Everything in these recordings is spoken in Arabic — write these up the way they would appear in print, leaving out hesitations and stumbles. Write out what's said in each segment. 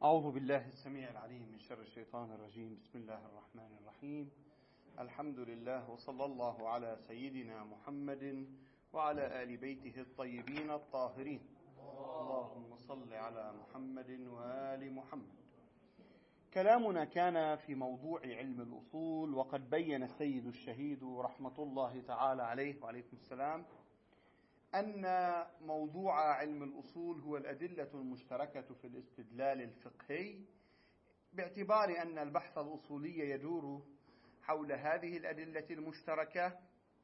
أعوذ بالله السميع العليم من شر الشيطان الرجيم. بسم الله الرحمن الرحيم. الحمد لله وصلى الله على سيدنا محمد وعلى آل بيته الطيبين الطاهرين. اللهم صل على محمد وآل محمد. كلامنا كان في موضوع علم الأصول، وقد بين السيد الشهيد رحمة الله تعالى عليه وعليكم السلام أن موضوع علم الأصول هو الأدلة المشتركة في الاستدلال الفقهي، باعتبار أن البحث الأصولي يدور حول هذه الأدلة المشتركة.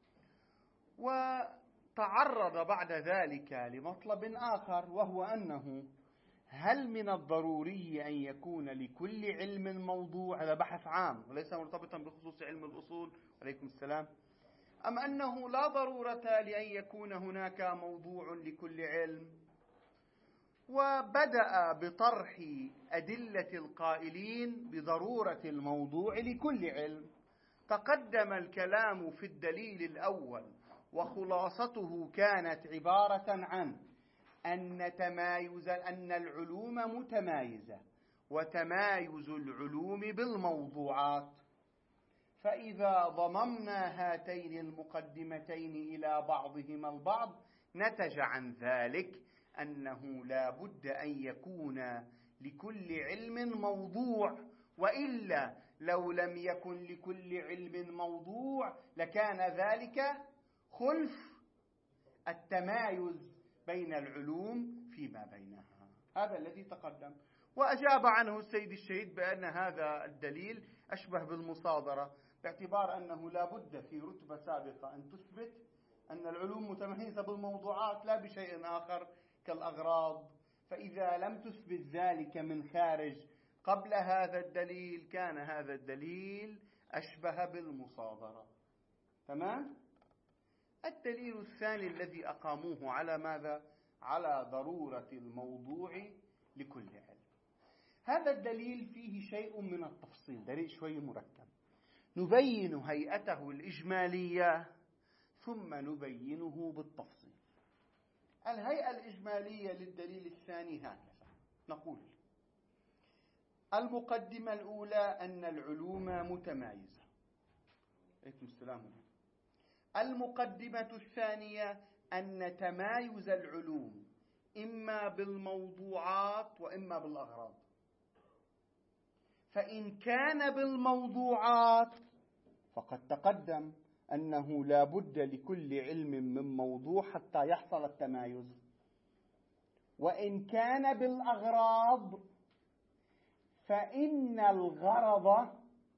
وتعرض بعد ذلك لمطلب آخر، وهو أنه هل من الضروري أن يكون لكل علم موضوع؟ هذا بحث عام وليس مرتبطا بخصوص علم الأصول عليكم السلام، أم أنه لا ضرورة لأن يكون هناك موضوع لكل علم؟ وبدأ بطرح أدلة القائلين بضرورة الموضوع لكل علم. تقدم الكلام في الدليل الأول، وخلاصته كانت عبارة عن أن العلوم متمايزة، وتمايز العلوم بالموضوعات. فإذا ضممنا هاتين المقدمتين إلى بعضهما البعض، نتج عن ذلك أنه لا بد أن يكون لكل علم موضوع، وإلا لو لم يكن لكل علم موضوع لكان ذلك خلف التمايز بين العلوم فيما بينها. هذا الذي تقدم، وأجاب عنه السيد الشهيد بأن هذا الدليل أشبه بالمصادرة، باعتبار أنه لا بد في رتبة سابقة أن تثبت أن العلوم متميزة بالموضوعات لا بشيء آخر كالأغراض، فإذا لم تثبت ذلك من خارج قبل هذا الدليل كان هذا الدليل أشبه بالمصادرة. تمام؟ الدليل الثاني الذي أقاموه على ماذا؟ على ضرورة الموضوع لكل علم. هذا الدليل فيه شيء من التفصيل، دليل شوي مركب، نبين هيئته الإجمالية ثم نبينه بالتفصيل. الهيئة الإجمالية للدليل الثاني هكذا نقول: المقدمة الأولى أن العلوم متمايزة. عليكم السلام. المقدمة الثانية أن تمايز العلوم إما بالموضوعات وإما بالأغراض. فإن كان بالموضوعات فقد تقدم أنه لا بد لكل علم من موضوع حتى يحصل التمايز. وإن كان بالأغراض فإن الغرض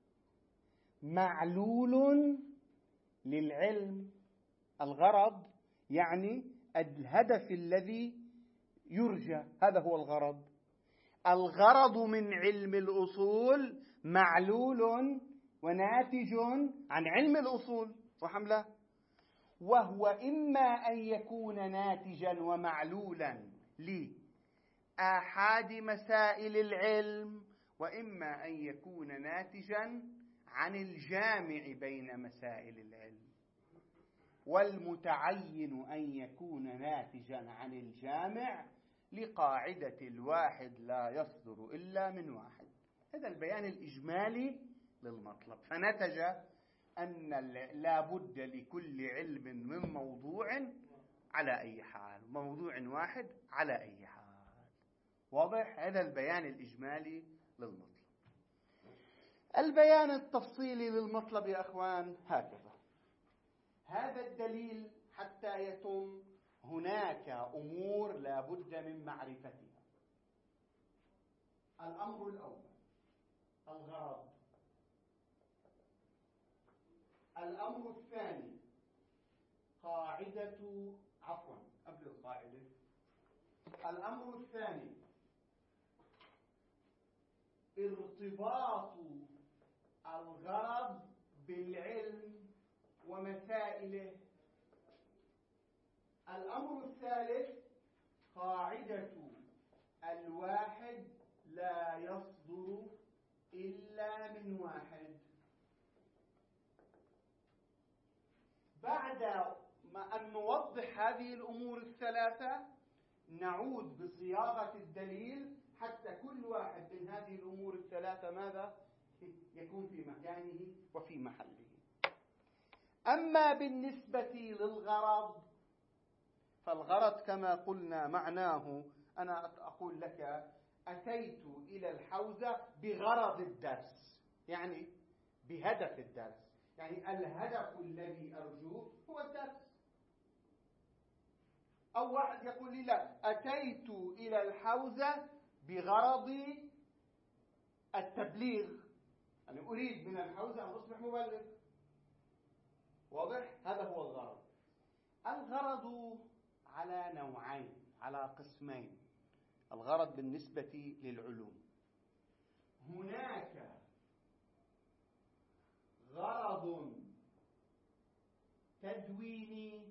معلول للعلم. الغرض يعني الهدف الذي يرجى، هذا هو الغرض. الغرض من علم الأصول معلول وناتج عن علم الأصول، صح أم لا؟ وهو إما أن يكون ناتجا ومعلولا لآحاد مسائل العلم، وإما أن يكون ناتجا عن الجامع بين مسائل العلم. والمتعين أن يكون ناتجا عن الجامع لقاعدة الواحد لا يصدر إلا من واحد. هذا البيان الإجمالي للمطلب. فنتج أن لا بد لكل علم من موضوع على أي حال، موضوع واحد على أي حال. واضح؟ هذا البيان الإجمالي للمطلب. البيان التفصيلي للمطلب يا أخوان هكذا: هذا الدليل حتى يتم هناك أمور لا بد من معرفتها. الأمر الأول الغرض. الأمر الثاني قبل القاعدة. الأمر الثاني ارتباط الغرض بالعلم ومسائله. الأمر الثالث قاعدة الواحد لا يصدر إلا من واحد. بعد ما أن نوضح هذه الأمور الثلاثة نعود بصياغة الدليل حتى كل واحد من هذه الأمور الثلاثة ماذا؟ يكون في مكانه وفي محله. أما بالنسبة للغرض، فالغرض كما قلنا معناه، أنا أقول لك أتيت إلى الحوزة بغرض الدرس، يعني بهدف الدرس، يعني الهدف الذي أرجوه هو الدرس. أو واحد يقول لي لا، أتيت إلى الحوزة بغرض التبليغ، أنا أريد من الحوزة أن أصبح مبلغ. واضح؟ هذا هو الغرض. الغرض على نوعين، على قسمين. الغرض بالنسبة للعلوم، هناك غرض تدويني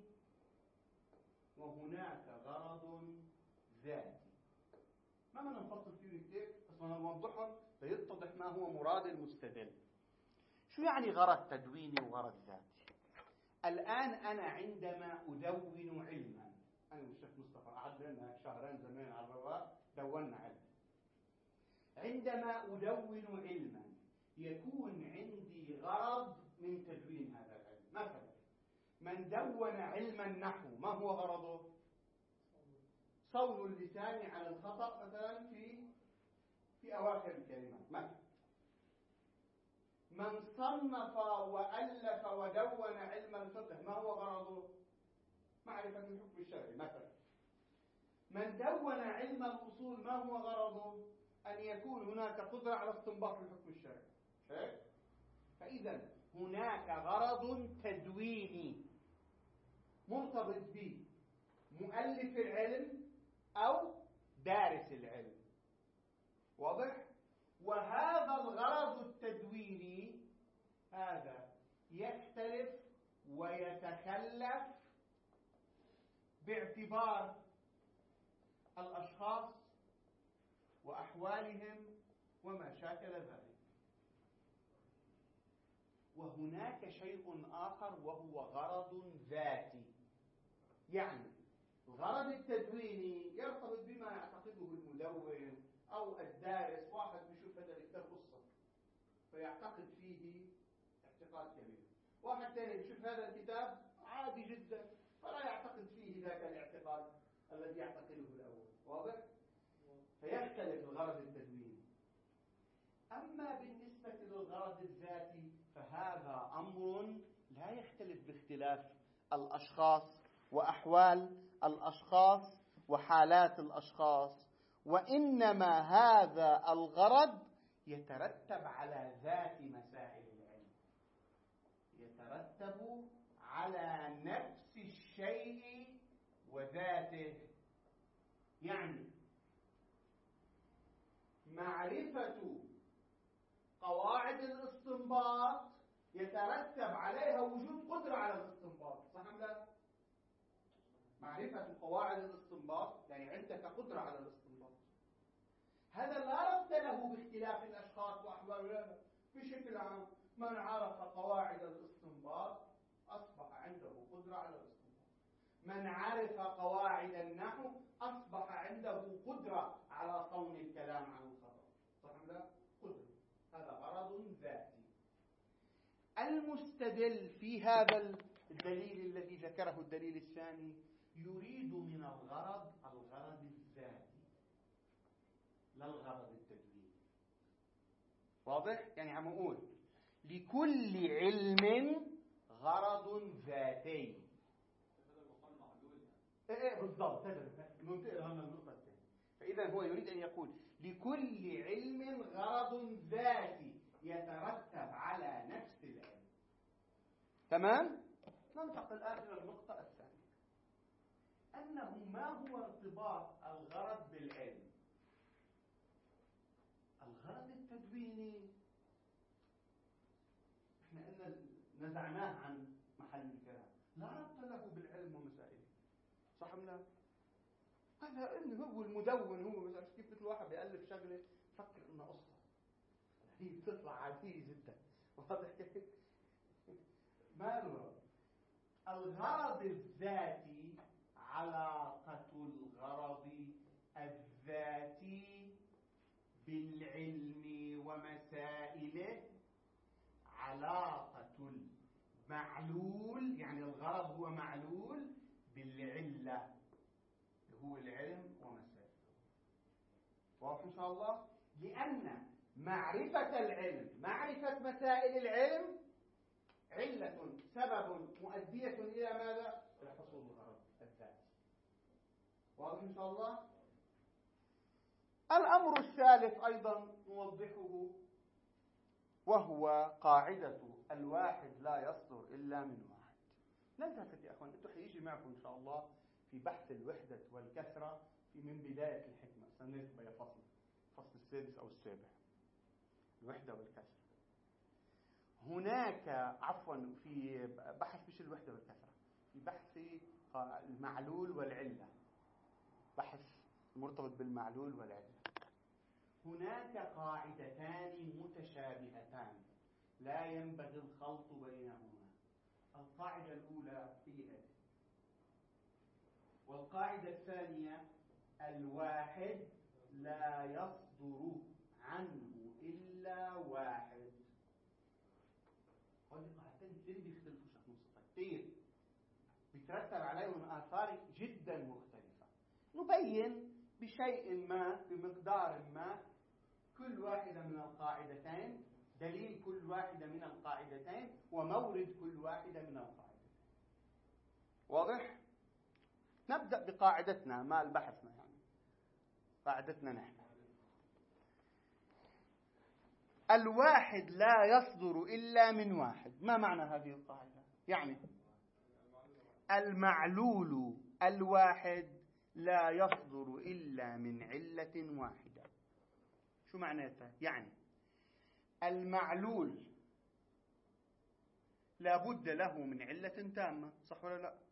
وهناك غرض ذاتي. ما بدنا نفصل فيه كثير، بس بدنا نوضحهم ليتضح ما هو مراد المستدل. شو يعني غرض تدويني وغرض ذاتي؟ الآن أنا عندما أدون علما، أنا والشيخ مصطفى قعدنا شهرين زمان على الرواق دوننا علم. عندما أدون علما يكون عندي غرض من تدوين هذا العلم. مثلا من دون علم النحو ما هو غرضه؟ صون اللسان على الخطأ مثلا في أواخر الكلمات. مثلا من صنف وألف ودون علم الفقه ما هو غرضه؟ معرفة الحكم الشرعي. مثلا من دون علم الأصول ما هو غرضه؟ أن يكون هناك قدرة على استنباط الحكم الشرعي. فإذا هناك غرض تدويني مرتبط بمؤلف العلم أو دارس العلم. واضح؟ وهذا الغرض التدويني هذا يختلف ويتخلف باعتبار الأشخاص وأحوالهم وما شاكل ذلك. وهناك شيء آخر وهو غرض ذاتي، يعني الغرض التدويني يرتبط بما يعتقده المدون أو الدارس. واحد بيشوف هذا الكتاب قصة فيعتقد فيه اعتقاد كبير، واحد ثاني بيشوف هذا الكتاب عادي جدا فلا يعتقد فيه ذاك الاعتقاد الذي يعتقده الأول. واضح؟ فيختلف الغرض التدويني. أما بالنسبة للغرض الذاتي فهذا أمر لا يختلف باختلاف الأشخاص وأحوال الأشخاص وحالات الأشخاص، وإنما هذا الغرض يترتب على ذات مسائل العلم، يترتب على نفس الشيء وذاته. يعني معرفة قواعد الاستنباط يترتب عليها وجود قدرة على الاستنباط، صح أم لا؟ معرفة قواعد الاستنباط يعني عندك قدرة على الاستنباط. هذا لا ربط له باختلاف الأشخاص وأحوالهم. بشكل عام من عرف قواعد الاستنباط أصبح عنده قدرة على الاستنباط. من عرف قواعد النحو أصبح عنده قدرة على صون الكلام عن الخطأ، صح أم لا؟ قدرة. هذا غرض ذاتي. المستدل في هذا الدليل الذي ذكره الدليل الثاني يريد من الغرض الذاتي لا الغرض التدويني. واضح؟ يعني عم أقول لكل علم غرض ذاتي. ايه بالضبط، هذا ننتقل هنا النقطة الثانية. فإذا هو يريد أن يقول لكل علم غرض ذاتي يترتب على نفس العلم. تمام؟ ننتقل الآن إلى النقطة الثانية، أنه ما هو ارتباط الغرض بالعلم؟ الغرض التدويني احنا قلنا نزعناه عن محل الكلام، لا ربط له بالعلم ومسائله، صح أم لا؟ هذا انه هو المدون، هو مثلا كيف مثل واحد بيألف شغله فكر انها قصه هي بتطلع عاديه جدا. واضح كيف؟ ماله الغرض الذاتي علاقة الغرض الذاتي بالعلم ومسائله علاقة المعلول، يعني الغرض هو معلول، بالعلة هو العلم ومسائله. واضح إن شاء الله؟ لأن معرفة العلم، معرفة مسائل العلم علة سبب مؤدية إلى ماذا؟ إلى حصول الغرض الذاتي. واضح إن شاء الله؟ الأمر الثالث أيضا نوضحه، وهو قاعدة الواحد لا يصدر إلا من واحد. لا تلتفت يا أخوان، أنتم حيجي معكم إن شاء الله في بحث الوحدة والكثرة من بداية الحكمة، سنرتب يا فصل السادس أو السابع، الوحدة والكثرة. هناك في بحث مش الوحدة والكثرة، في بحث المعلول والعلة، بحث مرتبط بالمعلول والعلة. هناك قاعدتان متشابهتان لا ينبغي الخلط بينهما. القاعدة الأولى هي هذه، والقاعدة الثانية الواحد لا يصدر عنه إلا واحد. هذه قاعدتين كثير بيختلفوا شكل كثير، بيترتب عليهم آثار جدا مختلفة. نبين بشيء ما، بمقدار ما، كل واحدة من القاعدتين، دليل كل واحدة من القاعدتين، ومورد كل واحدة من القاعدتين. واضح؟ نبدأ بقاعدتنا، ما البحثنا يعني، قاعدتنا نحن. الواحد لا يصدر إلا من واحد. ما معنى هذه القاعدة؟ يعني المعلول الواحد لا يصدر إلا من علة واحدة. شو معناتها؟ يعني المعلول لا بد له من علة تامة، صح ولا لا؟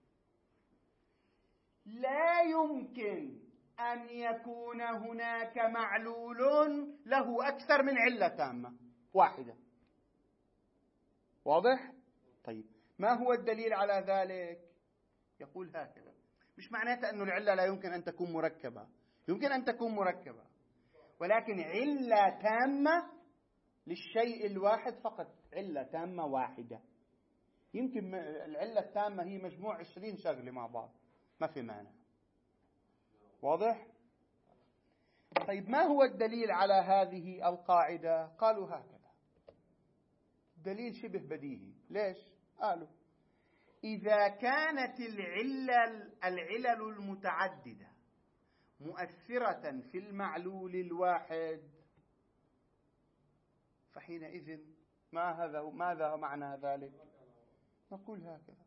لا يمكن أن يكون هناك معلول له أكثر من علة تامة واحدة. واضح؟ طيب، ما هو الدليل على ذلك؟ يقول هكذا. مش معناته أن العلة لا يمكن أن تكون مركبة، يمكن أن تكون مركبة، ولكن علة تامة للشيء الواحد فقط، علة تامة واحدة. يمكن العلة التامة هي مجموع 20 شغلة مع بعض، ما في مانع. واضح؟ طيب، ما هو الدليل على هذه القاعدة؟ قالوا هكذا، دليل شبه بديهي. ليش؟ قالوا إذا كانت العلل المتعددة مؤثرة في المعلول الواحد، فحينئذ ماذا معنى ذلك؟ نقول هكذا،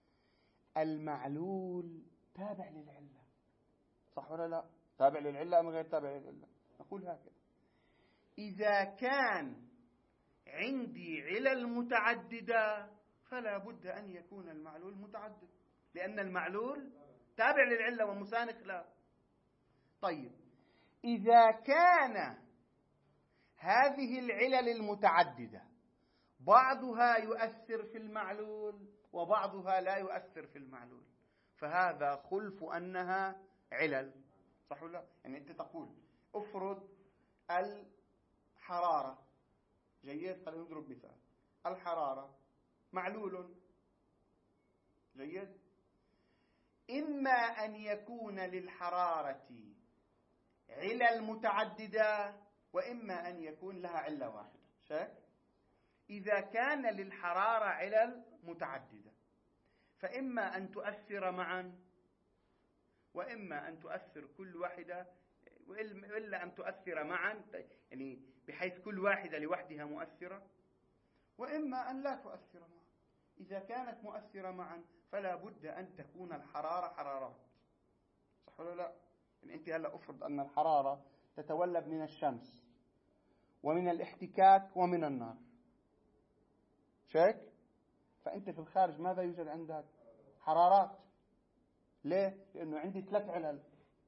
المعلول تابع للعلة، صح ولا لا؟ تابع للعلة أم غير تابع للعلة؟ نقول هكذا، إذا كان عندي علل متعددة فلا بد أن يكون المعلول متعدد، لأن المعلول تابع للعلة ومسانخ لا. طيب، إذا كان هذه العلل المتعددة بعضها يؤثر في المعلول وبعضها لا يؤثر في المعلول، فهذا خلف أنها علل، صح ولا لا؟ يعني أنت تقول افرض الحرارة، جيد، خلينا نضرب مثال، الحرارة معلول، جيد، إما أن يكون للحرارة علل متعددة وإما أن يكون لها علة واحدة. شايف؟ إذا كان للحرارة علل متعددة فإما أن تؤثر معا وإما أن تؤثر كل واحدة، وإلا أن تؤثر معا، يعني بحيث كل واحدة لوحدها مؤثرة، وإما أن لا تؤثر معا. إذا كانت مؤثرة معا فلا بد أن تكون الحرارة حرارات، صح ولا لا؟ يعني أنت هلأ أفرض أن الحرارة تتولد من الشمس ومن الاحتكاك ومن النار، شايف؟ فأنت في الخارج ماذا يوجد عندك؟ حرارات. ليه؟ لأنه عندي 3 علل.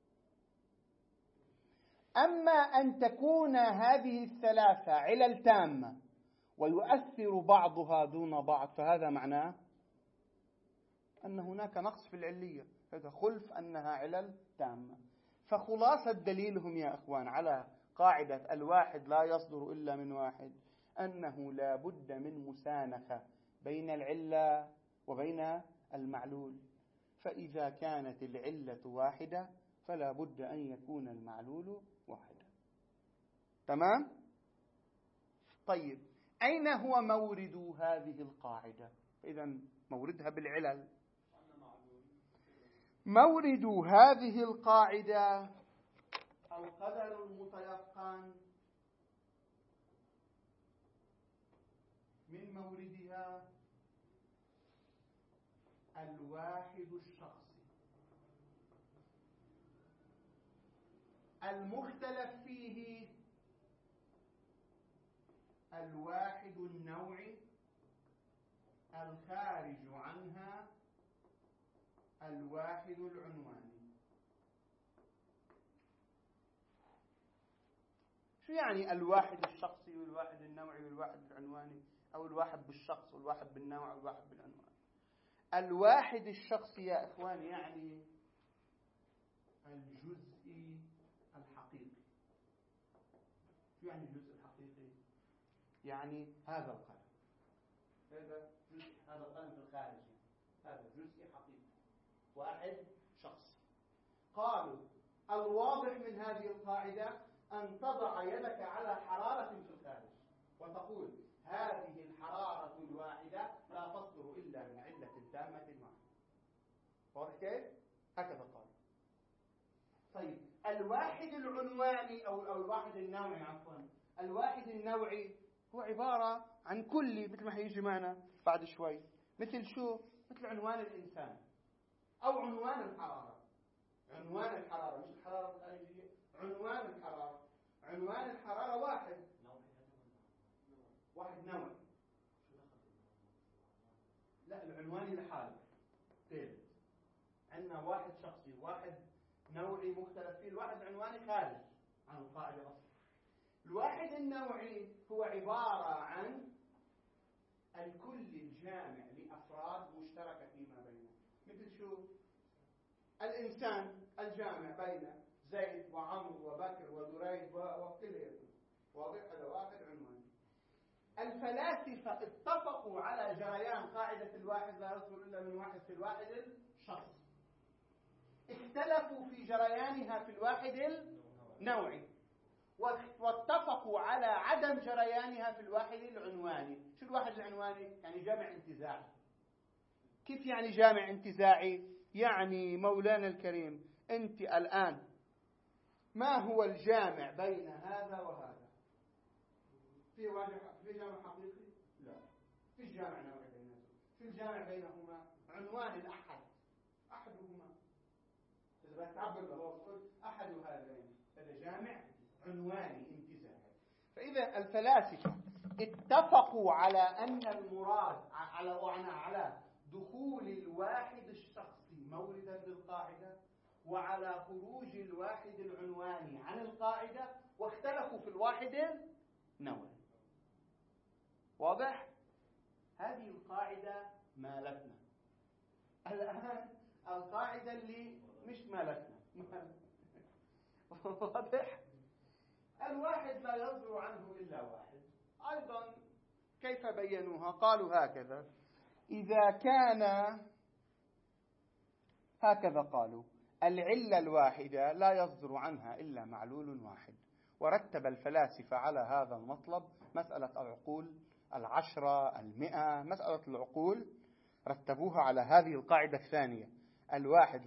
أما أن تكون هذه ال3 علل تامة ويؤثر بعضها دون بعض، فهذا معناه أن هناك نقص في العلية، هذا خلف أنها علل تامة. فخلاصة دليلهم يا أخوان على قاعدة الواحد لا يصدر إلا من واحد أنه لا بد من مسانخة بين العلة وبين المعلول، فإذا كانت العلة واحدة فلا بد أن يكون المعلول واحدا. تمام؟ طيب، أين هو مورد هذه القاعدة؟ إذن موردها بالعلل. مورد هذه القاعدة القدر المتيقن من موردها الواحد الشخصي المختلف فيه الواحد النوعي الخارج عنها الواحد العنواني. شو يعني الواحد الشخصي والواحد النوعي والواحد العنواني، أو الواحد بالشخص والواحد بالنوع والواحد بالعنوان؟ الواحد الشخصي يا إخوان يعني الجزء الحقيقي. شو يعني الجزء الحقيقي؟ يعني هذا القلم، هذا القلم في الخارج، هذا جزء حقيقي واحد شخصي. قالوا الواضح من هذه القاعدة أن تضع يدك على حرارة في الخارج وتقول هذه الحرارة الواحدة لا تصدر إلا من علة تامة واحدة. واضح كيف؟ هكذا قال. طيب، الواحد العنواني أو الواحد النوعي، عفوا، الواحد النوعي هو عبارة عن كلي، مثل ما هيجي معنا بعد شوي. مثل شو؟ مثل عنوان الإنسان أو عنوان الحرارة. عنوان الحرارة مش الحرارة الخارجية، عنوان الحرارة. عنوان الحرارة واحد نوعي. لا، العنواني لحاله ثالث. عندنا واحد شخصي، واحد نوعي مختلف فيه، الواحد العنواني خارج عن القاعدة أصلا. الواحد النوعي هو عبارة عن الكل الجامع لأفراد مشتركة فيما بينهم. مثل شو؟ الإنسان الجامع بين زيد وعمرو وبكر ودريد وكلهم. واضح؟ هذا واحد عنواني. الفلاسفة اتفقوا على جريان قاعدة الواحد لا يصدر إلا من واحد في الواحد الشخصي. اختلفوا في جريانها في الواحد النوعي، واتفقوا على عدم جريانها في الواحد العنواني. شو الواحد العنواني؟ يعني جامع انتزاعي. كيف يعني جامع انتزاعي؟ يعني مولانا الكريم، أنت الآن ما هو الجامع بين هذا وهذا؟ في جامع حقيقي؟ لا. في جامع نوعي بينهما. في الجامع بينهما عنوان الأحد، أحدهما. إذا بتعبر بالوصف أحد هذين، هذا جامع عنواني انتزاعي. فإذا الفلاسفة اتفقوا على أن المراد على دخول الواحد الشخصي موردا للقاعدة، وعلى خروج الواحد العنواني عن القاعدة، واختلفوا في الواحد النوعي. واضح؟ هذه القاعدة مالتنا الآن، القاعدة اللي مش مالتنا. واضح؟ الواحد لا يصدر عنه إلا واحد. أيضا كيف بينوها؟ قالوا هكذا: إذا كان هكذا قالوا العلة الواحدة لا يصدر عنها إلا معلول واحد. ورتب الفلاسفة على هذا المطلب مسألة العقول 10 100. مسألة العقول رتبوها على هذه القاعدة الثانية: الواحد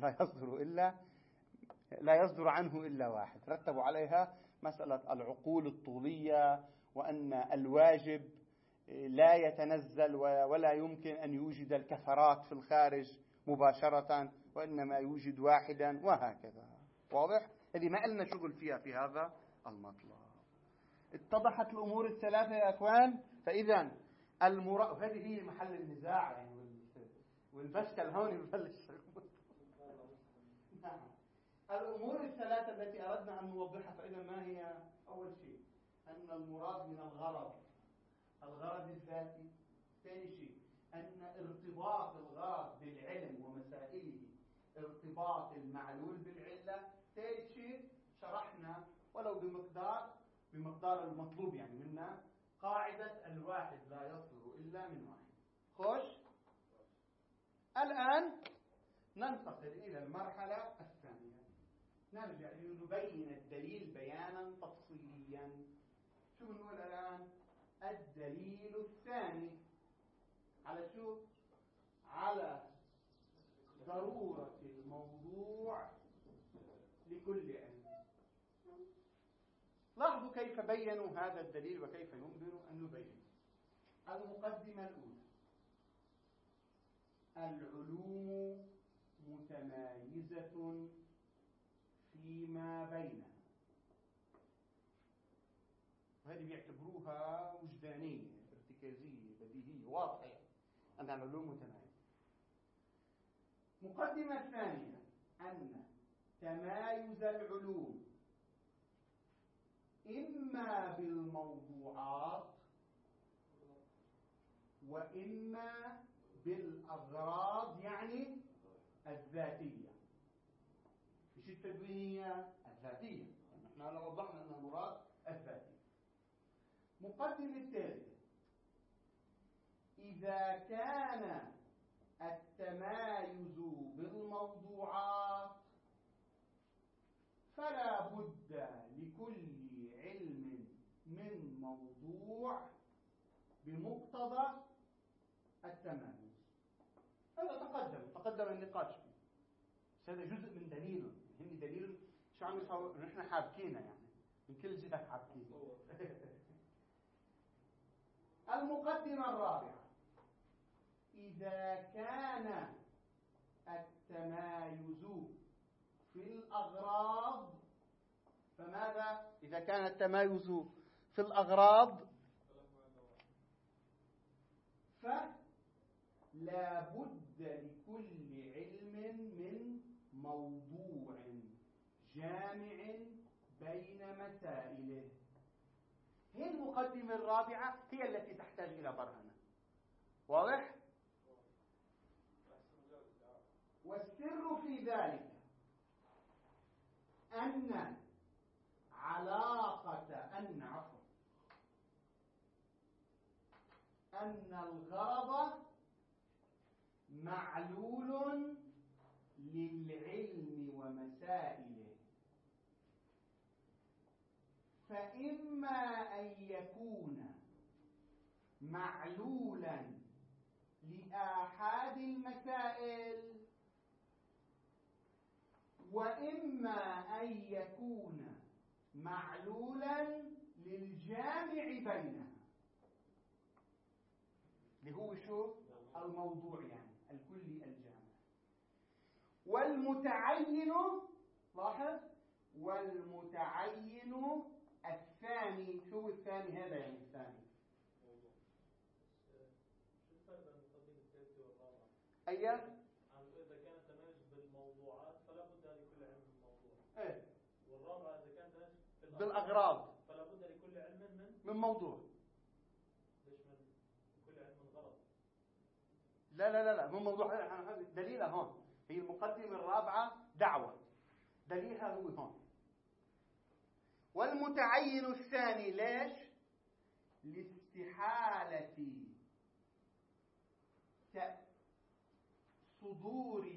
لا يصدر عنه إلا واحد. رتبوا عليها مسألة العقول الطولية، وأن الواجب لا يتنزل ولا يمكن أن يوجد الكثرات في الخارج مباشرة، وإنما يوجد واحدا، وهكذا. واضح؟ هذه ما لنا شغل فيها في هذا المطلب. اتضحت الأمور الثلاثة يا أخوان؟ فإذا هذه هي محل النزاع يعني، والفشكل هون يبلش. نعم. الأمور الثلاثة التي أردنا أن نوضحها، فإذا ما هي؟ أول شيء أن المراد من الغرض الذاتي. ثاني شيء أن ارتباط الغرض بالعلم ومسائله ارتباط المعلول بالعلة. ثالث شيء شرحنا ولو بمقدار المقدار المطلوب يعني منا، قاعدة الواحد لا يصدر إلا من واحد. خوش، الآن ننتقل إلى المرحلة الثانية، نرجع لنبين الدليل بيانا تفصيليا. شو بنقول الآن؟ الدليل الثاني على شو؟ على ضرورة الموضوع لكل علم. لاحظوا كيف بينوا هذا الدليل وكيف يمكن أن نبينه. المقدمة الأولى: العلوم متمايزة فيما بينها. وهذه بيعتبروها وجدانية، ارتكازية، بديهية، واضحة أن العلوم متمايزة. مقدمة ثانية: أن تمايز العلوم إما بالموضوعات وإما بالأغراض، يعني الذاتية. مش التدوينية، الذاتية. نحن لو وضحنا أن المراد الذاتية. مقدمة الثالثة: إذا كان التمايز بالموضوعات فلا بد لكل علم من موضوع بمقتضى التمايز. هذا تقدم النقاش فيه. هذا جزء من دليل، هم دليل شو عم يصور نحن حابكينا، يعني من كل جهة حابكينا. المقدمة الرابعة: إذا كان التمايز في الأغراض، فماذا؟ إذا كان التمايز في الأغراض فلا بد لكل علم من موضوع جامع بين مسائله. هي المقدمة الرابعة هي التي تحتاج إلى برهنة. واضح؟ والسر في ذلك أن الغرض معلول للعلم ومسائله، فإما أن يكون معلولا لآحاد المسائل، وإما أن يكون معلولا للجامع بينها، اللي هو شو؟ الموضوع، يعني الكلي الجامع. والمتعين، لاحظ، والمتعين الثاني، شو الثاني هذا؟ يعني الثاني موضوع. شو الفرق بين المقدمة الثالثة والرابعة؟ أيوة. إذا كان التمايز بالموضوعات فلا بد لكل علم من موضوع. إيه. والرابعة إذا كان التمايز بالأغراض فلا بد لكل علم من موضوع. ليش من كل علم من غرض؟ لا من موضوع. دليلها هون، هي المقدمة الرابعة دعوة، دليلها هو هون. والمتعين الثاني ليش؟ لاستحالة صدور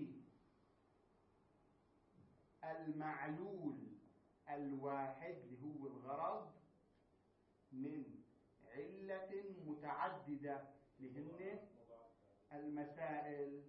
المعلول الواحد اللي هو الغرض من علة متعددة لهن المسائل.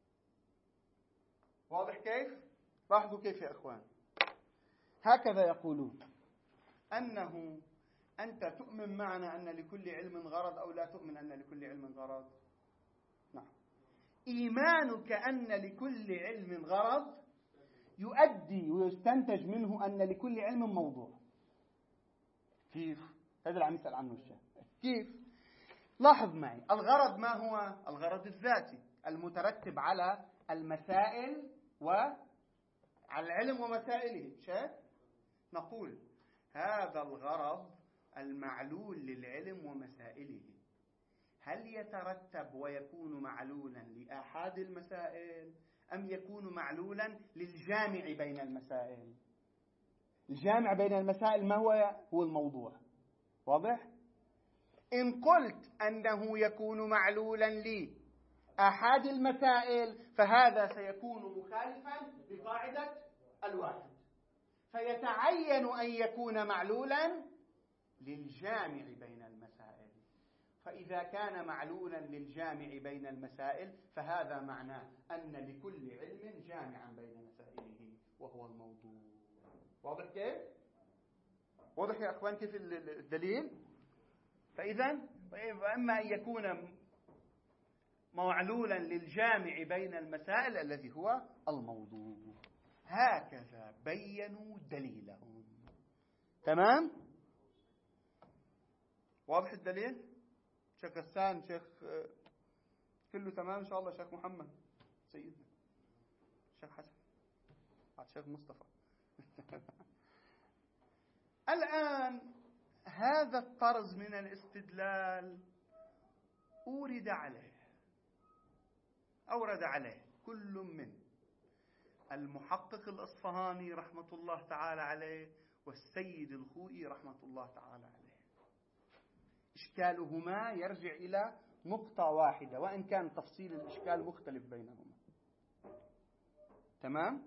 واضح كيف؟ لاحظوا كيف يا أخوان. هكذا يقولون أنه أنت تؤمن معنا أن لكل علم غرض أو لا تؤمن أن لكل علم غرض؟ نعم. إيمانك أن لكل علم غرض يؤدي ويستنتج منه أن لكل علم موضوع. كيف؟ هذا اللي عم يسأل عنه الشيخ. كيف؟ لاحظ معي، الغرض ما هو؟ الغرض الذاتي المترتب على المسائل وعلى العلم ومسائله. شايف؟ نقول هذا الغرض المعلول للعلم ومسائله هل يترتب ويكون معلولا لآحاد المسائل أم يكون معلولا للجامع بين المسائل؟ الجامع بين المسائل ما هو؟ هو الموضوع. واضح؟ إن قلت أنه يكون معلولا لأحد المسائل فهذا سيكون مخالفا لقاعدة الواحد، فيتعين أن يكون معلولا للجامع بين المسائل. فإذا كان معلولا للجامع بين المسائل فهذا معناه أن لكل علم جامعا بين مسائله وهو الموضوع. واضح كيف؟ واضح يا أخوان كيف الدليل؟ فإذا وإما أن يكون معلولا للجامع بين المسائل الذي هو الموضوع. هكذا بينوا دليلهم. تمام؟ واضح الدليل؟ شيخ غسان، شيخ كله تمام إن شاء الله. شيخ محمد سيدنا، شيخ حسن، شيخ مصطفى. الآن هذا الطرز من الاستدلال أورد عليه كل من المحقق الأصفهاني رحمة الله تعالى عليه والسيد الخوئي رحمة الله تعالى عليه. إشكالهما يرجع إلى نقطة واحدة وإن كان تفصيل الإشكال مختلف بينهما. تمام؟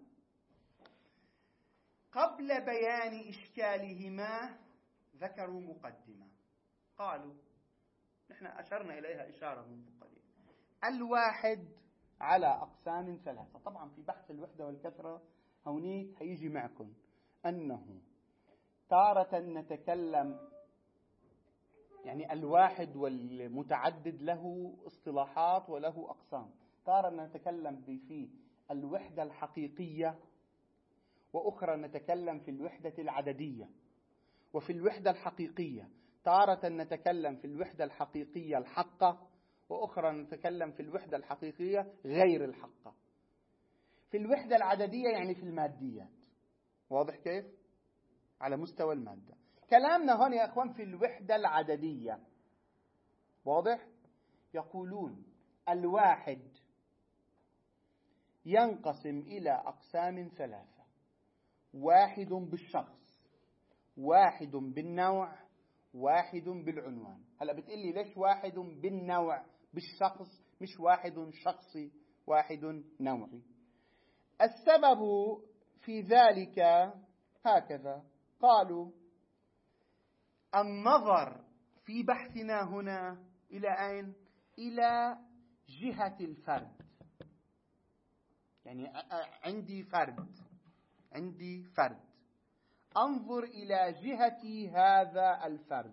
قبل بيان إشكالهما ذكروا مقدمة، قالوا نحن أشرنا إليها إشارة منذ قليل. الواحد على أقسام ثلاثة. طبعا في بحث الوحدة والكثرة هونيك هيجي معكم أنه تارة نتكلم يعني الواحد والمتعدد له اصطلاحات وله أقسام. تارة نتكلم في الوحدة الحقيقية، وأخرى نتكلم في الوحدة العددية. وفي الوحدة الحقيقية تارة نتكلم في الوحدة الحقيقية الحقة، وأخرى نتكلم في الوحدة الحقيقية غير الحقة. في الوحدة العددية يعني في الماديات. واضح كيف؟ على مستوى المادة. كلامنا هون يا أخوان في الوحدة العددية. واضح؟ يقولون الواحد ينقسم إلى أقسام ثلاثة: واحد بالشخص، واحد بالنوع، واحد بالعنوان. هلأ بتقلي ليش واحد بالنوع بالشخص مش واحد شخصي واحد نوعي؟ السبب في ذلك هكذا قالوا: النظر في بحثنا هنا إلى أين؟ إلى جهة الفرد. يعني عندي فرد، أنظر إلى جهة هذا الفرد.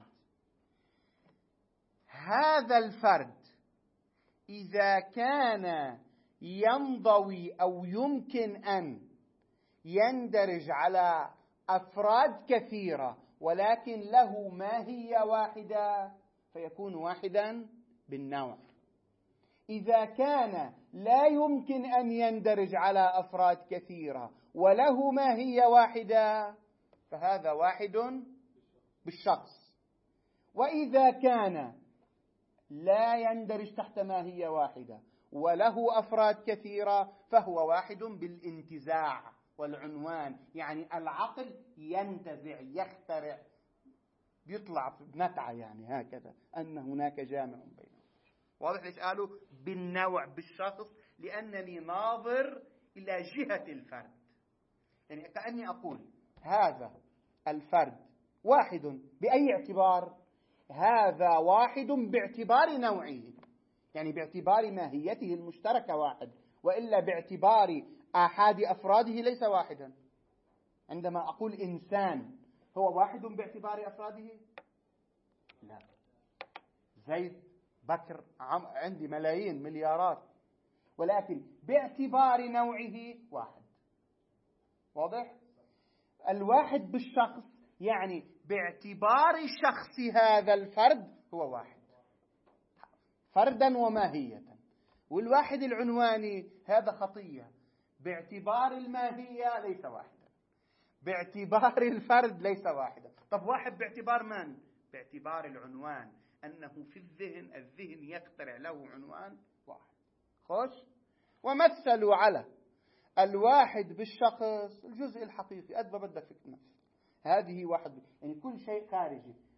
هذا الفرد إذا كان ينضوي أو يمكن أن يندرج على أفراد كثيرة ولكن له ماهية واحدة فيكون واحدا بالنوع. إذا كان لا يمكن أن يندرج على أفراد كثيرة وله ماهية واحدة فهذا واحد بالشخص. وإذا كان لا يندرج تحت ماهية واحدة وله أفراد كثيرة فهو واحد بالانتزاع والعنوان. يعني العقل ينتزع يخترع بيطلع بنتعة، يعني هكذا أن هناك جامع بينهم. واضح ليش قالوا بالنوع بالشخص؟ لأنني ناظر إلى جهة الفرد. يعني كأني أقول هذا الفرد واحد بأي اعتبار؟ هذا واحد باعتبار نوعه، يعني باعتبار ماهيته المشتركة واحد، وإلا باعتبار آحاد أفراده ليس واحدا. عندما أقول إنسان هو واحد باعتبار أفراده؟ لا. زيد، بكر، عندي ملايين مليارات، ولكن باعتبار نوعه واحد. واضح؟ الواحد بالشخص يعني باعتبار شخص هذا الفرد هو واحد فردا وماهية. والواحد العنواني هذا خطية، باعتبار الماهية ليس واحدا، باعتبار الفرد ليس واحدا. طب واحد باعتبار من؟ باعتبار العنوان، أنه في الذهن يخترع له عنوان واحد. خوش. ومثلوا على الواحد بالشخص الجزء الحقيقي. قد ما بدك فكر نفسك، هذه واحد، يعني كل شيء خارجي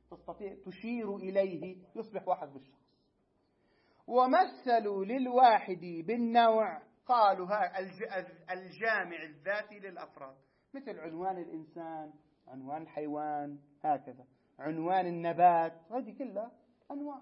تستطيع تشير إليه يصبح واحد بالشخص. ومثلوا للواحد بالنوع، قالوا الجامع الذاتي للأفراد، مثل عنوان الإنسان، عنوان الحيوان، هكذا عنوان النبات، هذه كلها أنواع.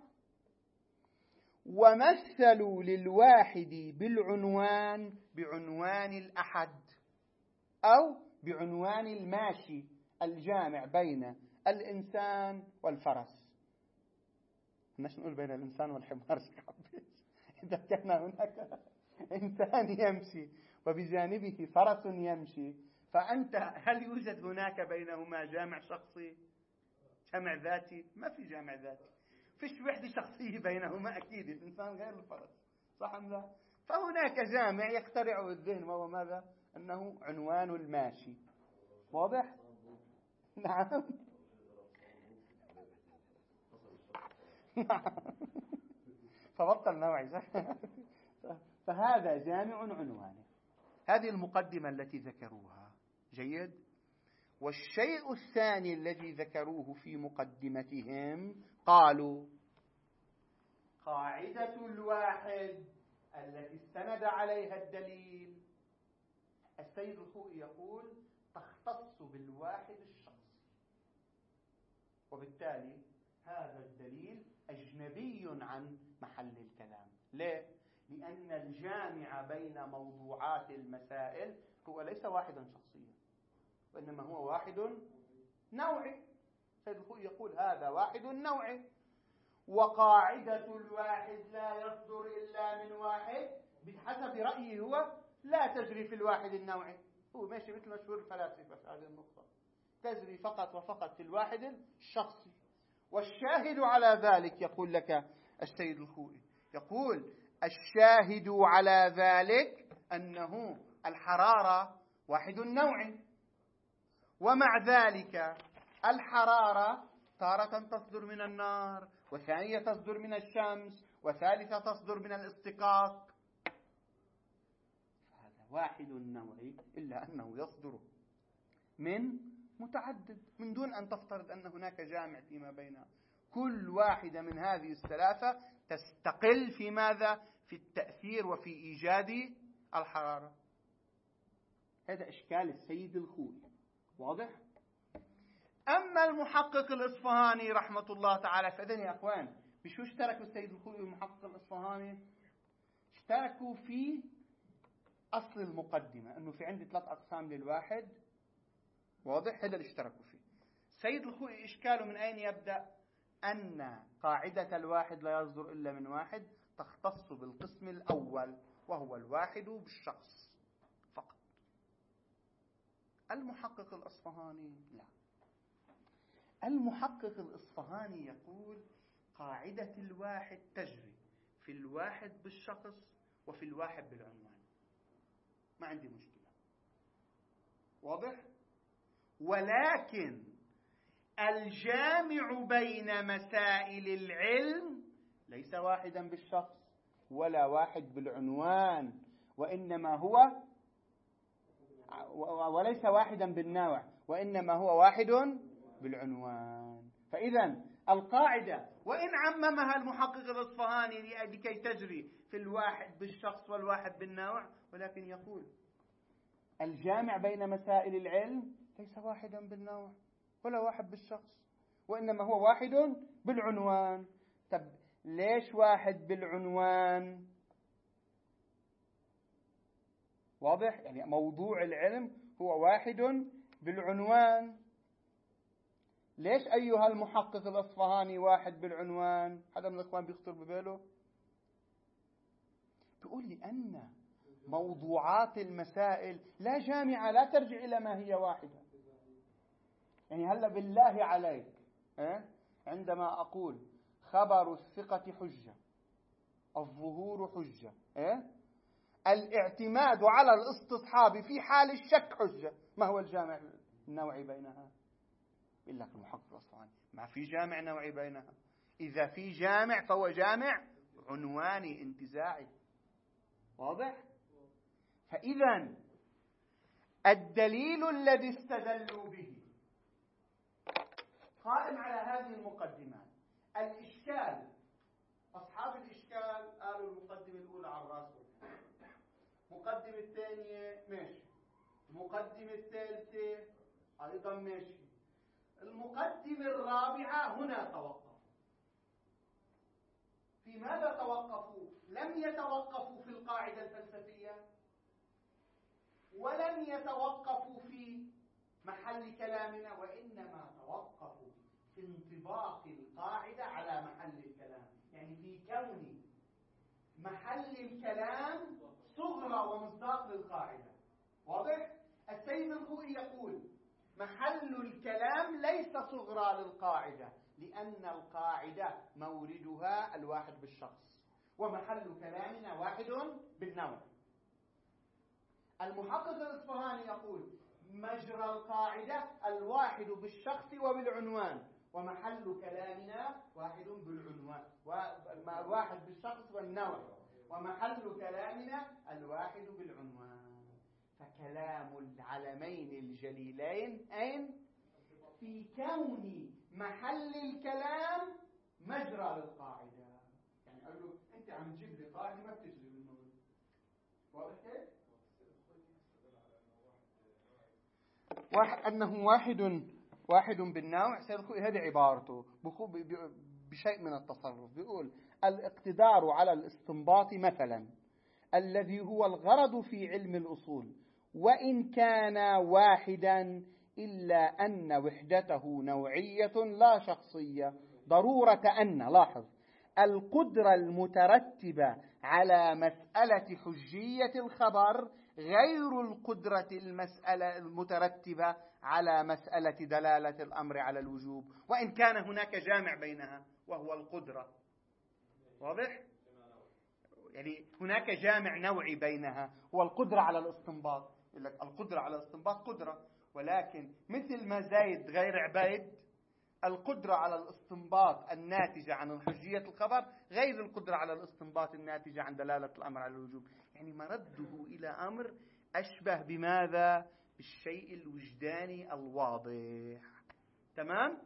ومثلوا للواحد بالعنوان بعنوان الأحد أو بعنوان الماشي الجامع بين الإنسان والفرس. مش نقول بين الإنسان والحمار، إذا كان هناك إنسان يمشي وبجانبه فرس يمشي، فأنت هل يوجد هناك بينهما جامع شخصي، جامع ذاتي؟ ما في جامع ذاتي، فيش وحدة شخصية بينهما أكيد، الإنسان غير الفرس، صح أم لا؟ فهناك جامع يخترعه الذهن، وهو ماذا؟ أنه عنوان الماشي. واضح؟ نعم. فبطل نوعي. فهذا جامع عنوانه. هذه المقدمة التي ذكروها. جيد. والشيء الثاني الذي ذكروه في مقدمتهم قالوا قاعدة الواحد التي استند عليها الدليل، السيد الخوئي يقول تختص بالواحد الشخصي، وبالتالي هذا الدليل أجنبي عن محل الكلام. ليه؟ لأن الجامع بين موضوعات المسائل هو ليس واحدا شخصيا، وإنما هو واحد نوعي. السيد الخوئي يقول هذا واحد نوعي، وقاعدة الواحد لا يصدر إلا من واحد بحسب رأيه هو، لا تجري في الواحد النوعي. هو ماشي مثل مشهور الفلاسفة في هذه النقطة، تجري فقط وفقط في الواحد الشخصي. والشاهد على ذلك يقول لك السيد الخوئي، يقول الشاهد على ذلك أنه الحرارة واحد نوعي، ومع ذلك الحرارة تارة تصدر من النار، وثانية تصدر من الشمس، وثالثة تصدر من الاصطقاق. هذا واحد نوعي، إلا أنه يصدر من متعدد، من دون أن تفترض أن هناك جامع فيما بينها. كل واحدة من هذه الثلاثة تستقل في ماذا؟ في التأثير وفي إيجاد الحرارة. هذا إشكال السيد الخوئي. واضح؟ أما المحقق الإصفهاني رحمة الله تعالى، فإذن يا أخوان بشو اشتركوا السيد الخوئي والمحقق الإصفهاني؟ اشتركوا في أصل المقدمة، أنه في عندي 3 أقسام للواحد. واضح؟ هذا اللي اشتركوا فيه. السيد الخوئي إشكاله من أين يبدأ؟ أن قاعدة الواحد لا يصدر إلا من واحد تختص بالقسم الأول، وهو الواحد بالشخص فقط. المحقق الإصفهاني لا، المحقق الإصفهاني يقول قاعدة الواحد تجري في الواحد بالشخص وفي الواحد بالعنوان، ما عندي مشكلة. واضح؟ ولكن الجامع بين مسائل العلم ليس واحدا بالشخص ولا واحد بالعنوان، وإنما هو وليس واحدا بالنوع، وإنما هو واحد بالعنوان. فإذا القاعدة وإن عممها المحقق الإصفهاني لكي تجري في الواحد بالشخص والواحد بالنوع، ولكن يقول الجامع بين مسائل العلم ليس واحدا بالنوع ولا واحد بالشخص، وإنما هو واحد بالعنوان. طب ليش واحد بالعنوان؟ واضح؟ يعني موضوع العلم هو واحد بالعنوان. ليش أيها المحقق الأصفهاني واحد بالعنوان؟ حدا من الإخوان بيخطر بباله؟ تقول لي أن موضوعات المسائل لا جامعة، لا ترجع إلى ما هي واحدة. يعني هلا بالله عليك عندما أقول خبر الثقة حجة، الظهور حجة، الاعتماد على الاستصحاب في حال الشك حجة، ما هو الجامع النوعي بينها؟ إلا في المحقق الأصفهاني ما في جامع نوعي بينها. إذا في جامع فهو جامع عنواني انتزاعي. واضح؟ فإذا الدليل الذي استدلوا به قائم على هذه المقدمات. الإشكال، أصحاب الإشكال قالوا المقدمة الأولى على الرأس والعين، المقدمة الثانية ماشي، المقدمة الثالثة أيضا ماشي، المقدمة الرابعة هنا توقفوا. في ماذا توقفوا؟ لم يتوقفوا في القاعدة الفلسفية، ولم يتوقفوا في محل كلامنا، وإنما توقفوا في انطباق القاعدة على محل الكلام، يعني في كون محل الكلام صغرى ومصداق للقاعدة. واضح؟ السيد الخوئي يقول محل الكلام ليس صغرى للقاعدة، لأن القاعدة موردها الواحد بالشخص، ومحل كلامنا واحد بالنوع. المحقق الإصفهاني يقول مجرى القاعدة الواحد بالشخص وبالعنوان، ومحل كلامنا واحد بالعنوان، واحد بالشخص والنوع، ومحل كلامنا الواحد بالعنوان. فكلام العلمين الجليلين أين؟ في كون محل الكلام مجرى للقاعدة. يعني أقول له أنت عم تجيب لي قاعدة ما بتجري بالنظر. واضح كيف؟ أنه واحد بالنوع. سيد الخوئي هذه عبارته بشيء من التصرف، بيقول الاقتدار على الاستنباط مثلا الذي هو الغرض في علم الأصول، وإن كان واحدا إلا أن وحدته نوعية لا شخصية، ضرورة أن، لاحظ، القدرة المترتبة على مسألة حجية الخبر غير القدرة المترتبة على مسألة دلالة الأمر على الوجوب، وإن كان هناك جامع بينها وهو القدرة. واضح؟ يعني هناك جامع نوعي بينها هو القدرة على الاستنباط. يقول لك القدرة على الاستنباط قدرة، ولكن مثل ما زايد غير عبيد، القدرة على الاستنباط الناتجة عن حجية الخبر غير القدرة على الاستنباط الناتجة عن دلالة الأمر على الوجوب. يعني مرده إلى أمر أشبه بماذا؟ بالشيء الوجداني الواضح. تمام؟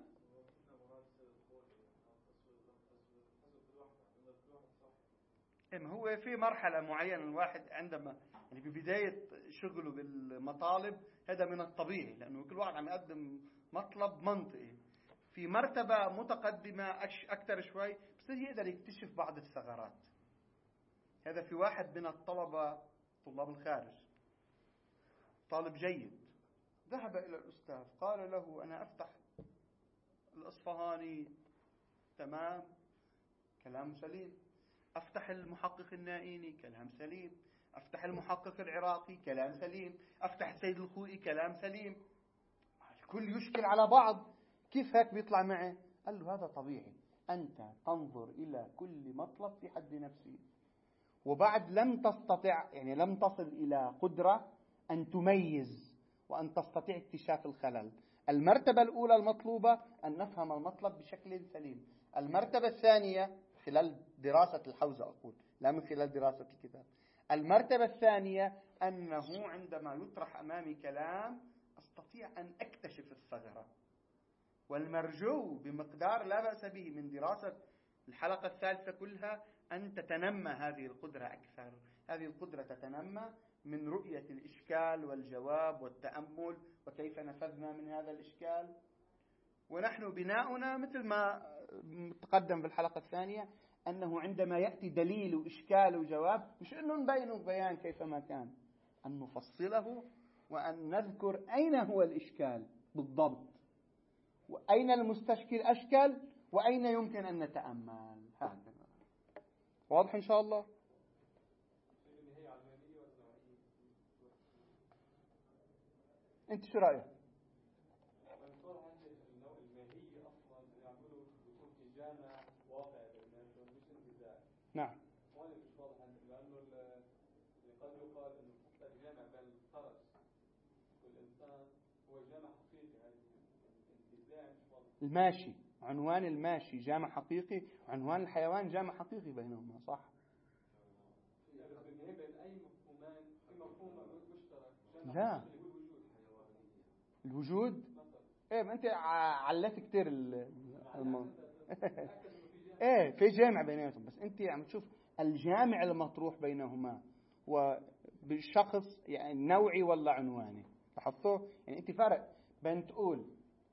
هو في مرحلة معينة الواحد عندما يعني ببداية شغله بالمطالب، هذا من الطبيعي، لأنه كل واحد عم يقدم مطلب منطقي. في مرتبة متقدمة أكثر شوي بس يقدر يكتشف بعض الثغرات. هذا في واحد من الطلبة، طلاب الخارج، طالب جيد، ذهب إلى الأستاذ قال له أنا أفتح الأصفهاني، تمام، كلام سليم، أفتح المحقق النائيني، كلام سليم، أفتح المحقق العراقي، كلام سليم، أفتح السيد الخوئي، كلام سليم، كل يشكل على بعض. كيف هيك بيطلع معه؟ قال له هذا طبيعي، أنت تنظر إلى كل مطلب في حد نفسه، وبعد لم تستطع، يعني لم تصل إلى قدرة أن تميز وأن تستطيع اكتشاف الخلل. المرتبة الأولى المطلوبة أن نفهم المطلب بشكل سليم. المرتبة الثانية خلال دراسة الحوزة، أقول لا من خلال دراسة الكتاب. المرتبة الثانية أنه عندما يطرح أمامي كلام أستطيع أن أكتشف الثغرة، والمرجو بمقدار لا بأس به من دراسة الحلقة الثالثة كلها أن تتنمى هذه القدرة أكثر. هذه القدرة تتنمى من رؤية الإشكال والجواب والتأمل وكيف نفذنا من هذا الإشكال. ونحن بناؤنا مثل ما تقدم في الحلقة الثانية أنه عندما يأتي دليل وإشكال وجواب مش أنه نبينه بيان كيفما كان، أن نفصله وأن نذكر أين هو الإشكال بالضبط، وأين المستشكل أشكل، وأين يمكن أن نتأمل. هذا واضح إن شاء الله؟ أنت شو رأيك؟ نعم. لأنه قد يقال أنه حتى الجامع بين الفرج والإنسان هو جامع حقيقي. الماشي، عنوان الماشي جامع حقيقي، عنوان الحيوان جامع حقيقي بينهما، صح؟ بين أي مفهومان في مفهوم مشترك. لا، الوجود ما أنت علّت كتير الموضوع. في جامع بيناتهم، بس أنت عم تشوف الجامع المطروح بينهما وبالشخص يعني نوعي ولا عنواني. لاحظتوا؟ يعني أنت فرق بين تقول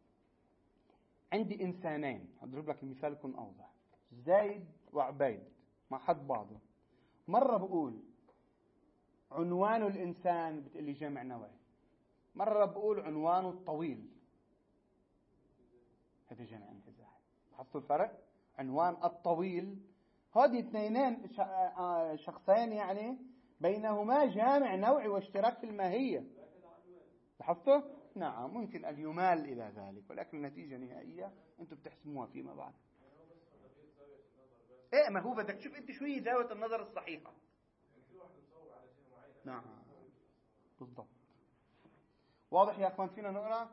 عندي إنسانين، أضرب لك المثال يكون أوضح، زيد وعبيد مع حد بعضه. مرة بقول عنوان الإنسان بتقلي جمع نوعي، مرة بقول عنوانه الطويل، هذا جمع انتزاعي. لاحظتوا الفرق؟ عنوان الطويل، هذه اثنينين شخصين يعني بينهما جامع نوعي واشتراك في الماهية. لاحظتوا؟ نعم، ممكن أن يمال إلى ذلك، ولكن النتيجة النهائية أنتم بتحسموها فيما بعد. ما هو بدك تشوف أنت شو هي زاوية النظر الصحيحة. نعم بالضبط. واضح يا أخوان؟ فينا نقرأ.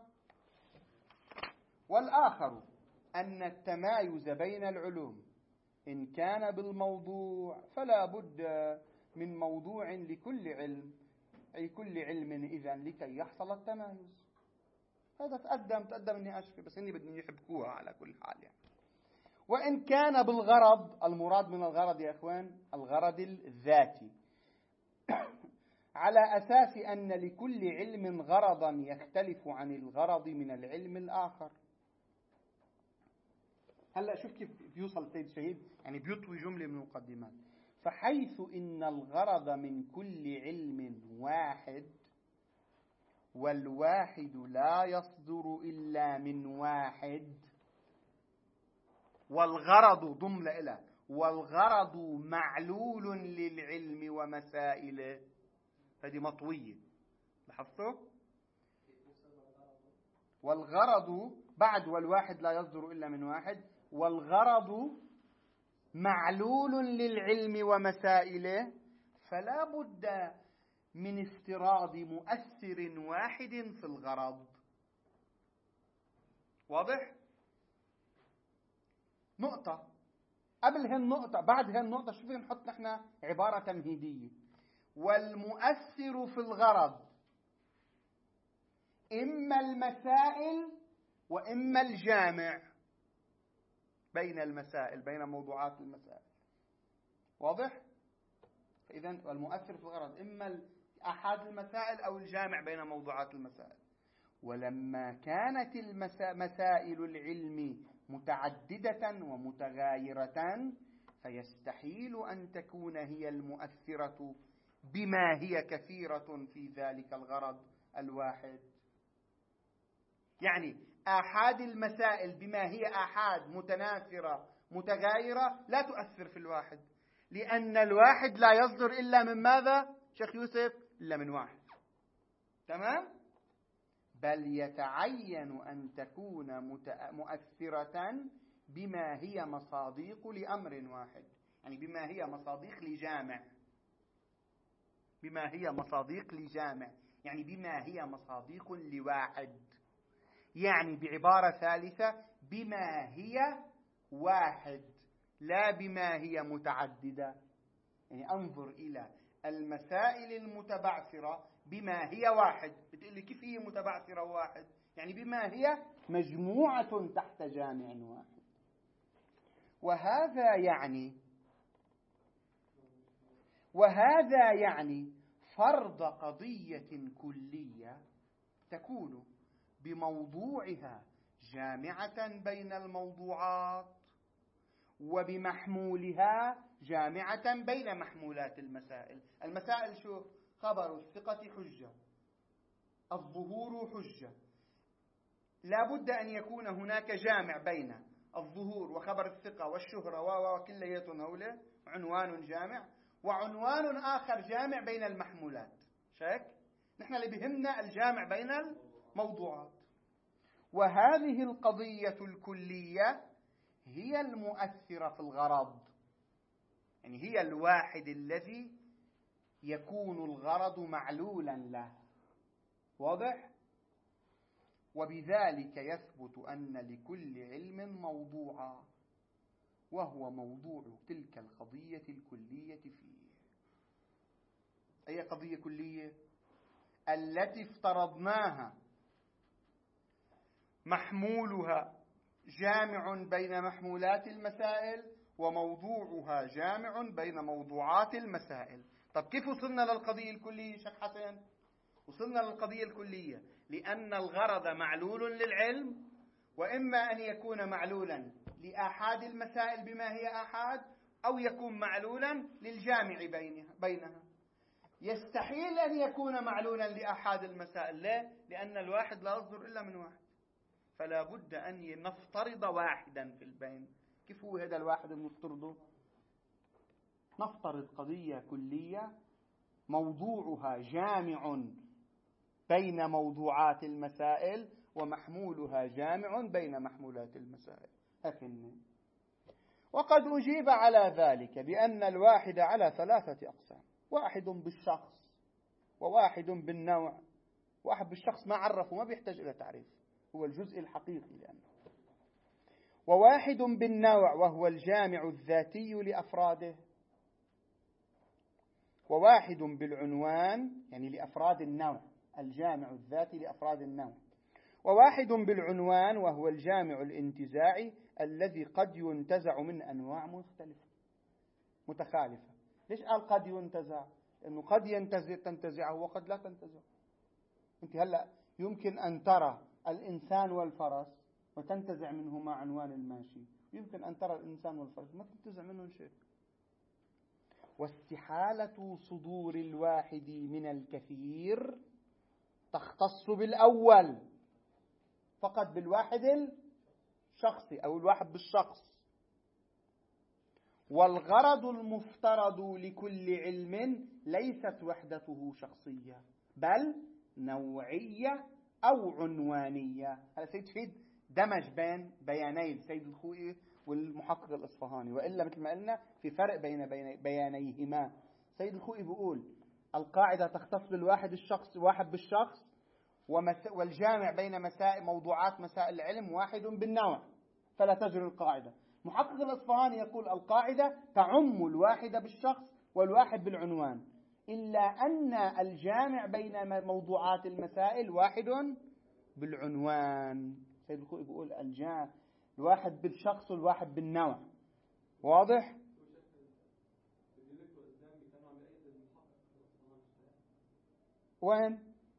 والآخر أن التمايز بين العلوم إن كان بالموضوع فلا بد من موضوع لكل علم، أي كل علم إذن لكي يحصل التمايز. هذا تقدم النقاش فيه، بس إني بدهم يحبكوها على كل حال يعني. وإن كان بالغرض، المراد من الغرض يا أخوان الغرض الذاتي، على أساس أن لكل علم غرضا يختلف عن الغرض من العلم الآخر. هلأ شوف كيف بيوصل السيد الشهيد، يعني بيطوي جملة من المقدمات. فحيث إن الغرض من كل علم واحد، والواحد لا يصدر إلا من واحد، والغرض ضم لإله، والغرض معلول للعلم ومسائله. هذه مطوية، لاحظتوا؟ والغرض بعد والواحد لا يصدر إلا من واحد، والغرض معلول للعلم ومسائله، فلا بد من افتراض مؤثر واحد في الغرض. واضح؟ نقطة قبل هالنقطة، بعد هالنقطة شو فينا نحط نحن عبارة تمهيدية. والمؤثر في الغرض إما المسائل وإما الجامع بين المسائل، بين موضوعات المسائل. واضح؟ إذن المؤثر في الغرض إما أحد المسائل أو الجامع بين موضوعات المسائل. ولما كانت مسائل العلم متعددة ومتغايرة، فيستحيل أن تكون هي المؤثرة بما هي كثيرة في ذلك الغرض الواحد. يعني آحاد المسائل بما هي آحاد متناثرة متغايرة لا تؤثر في الواحد، لأن الواحد لا يصدر إلا من ماذا شيخ يوسف؟ إلا من واحد. تمام؟ بل يتعين أن تكون مؤثرة بما هي مصاديق لأمر واحد، يعني بما هي مصاديق لجامع، بما هي مصاديق لجامع، يعني بما هي مصاديق لواحد. يعني بعبارة ثالثة بما هي واحد لا بما هي متعددة. يعني أنظر إلى المسائل المتبعثرة بما هي واحد. بتقول لي كيف هي متبعثرة واحد؟ يعني بما هي مجموعة تحت جامع واحد. وهذا يعني فرض قضية كلية تكون بموضوعها جامعة بين الموضوعات، وبمحمولها جامعة بين محمولات المسائل. المسائل شو؟ خبر الثقة حجة، الظهور حجة. لا بد أن يكون هناك جامع بين الظهور وخبر الثقة والشهرة وكلية هؤلاء عنوان جامع، وعنوان آخر جامع بين المحمولات. شايف؟ نحن اللي بهمنا الجامع بين الموضوعات. وهذه القضية الكلية هي المؤثرة في الغرض، يعني هي الواحد الذي يكون الغرض معلولا له. واضح؟ وبذلك يثبت أن لكل علم موضوعا، وهو موضوع تلك القضية الكلية فيه. أي قضية كلية؟ التي افترضناها محمولها جامع بين محمولات المسائل وموضوعها جامع بين موضوعات المسائل. طب كيف وصلنا للقضية الكلية شيخ حسن؟ وصلنا للقضية الكلية لأن الغرض معلول للعلم، وإما أن يكون معلولا لآحاد المسائل بما هي آحاد، أو يكون معلولا للجامع بينها. يستحيل أن يكون معلولا لآحاد المسائل. ليه؟ لأن الواحد لا يصدر إلا من واحد، فلا بد أن نفترض واحدا في البين. كيف هو هذا الواحد المفترض؟ نفترض قضية كلية موضوعها جامع بين موضوعات المسائل ومحمولها جامع بين محمولات المسائل. وقد أجيب على ذلك بأن الواحد على 3 أقسام: واحد بالشخص، وواحد بالنوع. واحد بالشخص ما عرفه، ما بيحتاج إلى تعريف، هو الجزء الحقيقي لأنه. وواحد بالنوع وهو الجامع الذاتي لأفراده. وواحد بالعنوان يعني لأفراد النوع، الجامع الذاتي لأفراد النوع. وواحد بالعنوان وهو الجامع الانتزاعي الذي قد ينتزع من أنواع مختلفة متخالفة. ليش قال قد ينتزع؟ لأنه قد تنتزعه وقد لا تنتزعه. أنت هلأ يمكن أن ترى الإنسان والفرس وتنتزع منهما عنوان الماشي، يمكن أن ترى الإنسان والفرس ما تنتزع منهم شيء. واستحالة صدور الواحد من الكثير تختص بالأول فقط، بالواحد الشخصي أو الواحد بالشخص. والغرض المفترض لكل علم ليست وحدته شخصية بل نوعية أو عنوانية. هذا سيد شهيد دمج بين بياني السيد الخوئي والمحقق الإصفهاني، وإلا مثل ما قلنا في فرق بين بيانيهما. سيد الخوئي بيقول القاعدة تختص بالواحد الشخص، واحد بالشخص، والجامع بين موضوعات مسائل العلم واحد بالنوع، فلا تجري القاعدة. محقق الإصفهاني يقول القاعدة تعم الواحد بالشخص والواحد بالعنوان، إلا أن الجامع بين موضوعات المسائل واحد بالعنوان. سيد الخوئي يقول الواحد بالشخص والواحد بالنوع. واضح؟ وين؟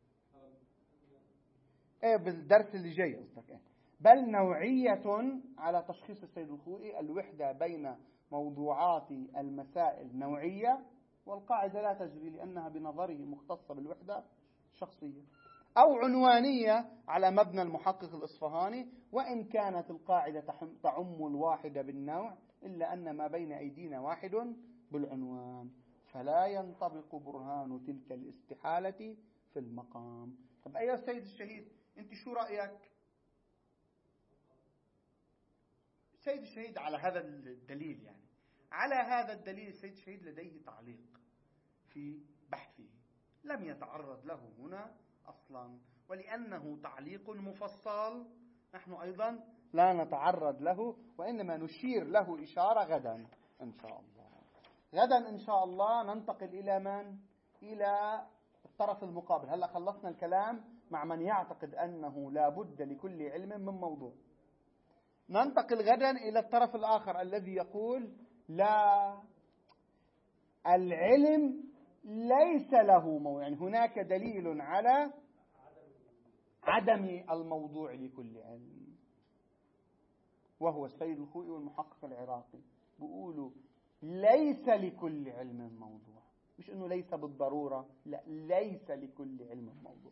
ايه بالدرس اللي جاي قصدك ايه. بل نوعية على تشخيص السيد الخوئي الوحدة بين موضوعات المسائل نوعية، والقاعدة لا تجري لأنها بنظره مختصة بالوحدة الشخصية. أو عنوانية على مبنى المحقق الإصفهاني، وإن كانت القاعدة تعم الواحد بالنوع إلا أن ما بين أيدينا واحد بالعنوان، فلا ينطبق برهان تلك الاستحالة في المقام. طب أيها السيد الشهيد أنت شو رأيك؟ السيد الشهيد على هذا الدليل، يعني على هذا الدليل السيد الشهيد لديه تعليق في بحثه لم يتعرض له هنا أصلا، ولأنه تعليق مفصل نحن أيضا لا نتعرض له، وإنما نشير له إشارة غدا إن شاء الله. غدا إن شاء الله ننتقل إلى من؟ إلى الطرف المقابل. هلأ خلصنا الكلام مع من يعتقد أنه لا بد لكل علم من موضوع. ننتقل غدا إلى الطرف الآخر الذي يقول لا، العلم ليس له موضوع، يعني هناك دليل على عدم الموضوع لكل علم، وهو السيد الخوئي والمحقق العراقي بيقولوا ليس لكل علم موضوع، مش انه ليس بالضرورة، لا، ليس لكل علم موضوع،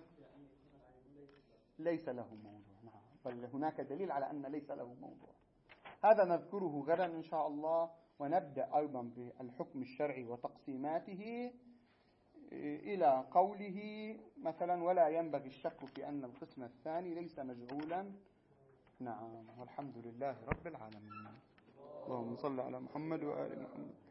ليس له موضوع. نعم، بل هناك دليل على أن ليس له موضوع. هذا نذكره غدا إن شاء الله، ونبدأ أيضا بالحكم الشرعي وتقسيماته إلى قوله مثلا ولا ينبغي الشك في أن القسم الثاني ليس مجهولا. نعم، والحمد لله رب العالمين. اللهم صل على محمد وآل محمد.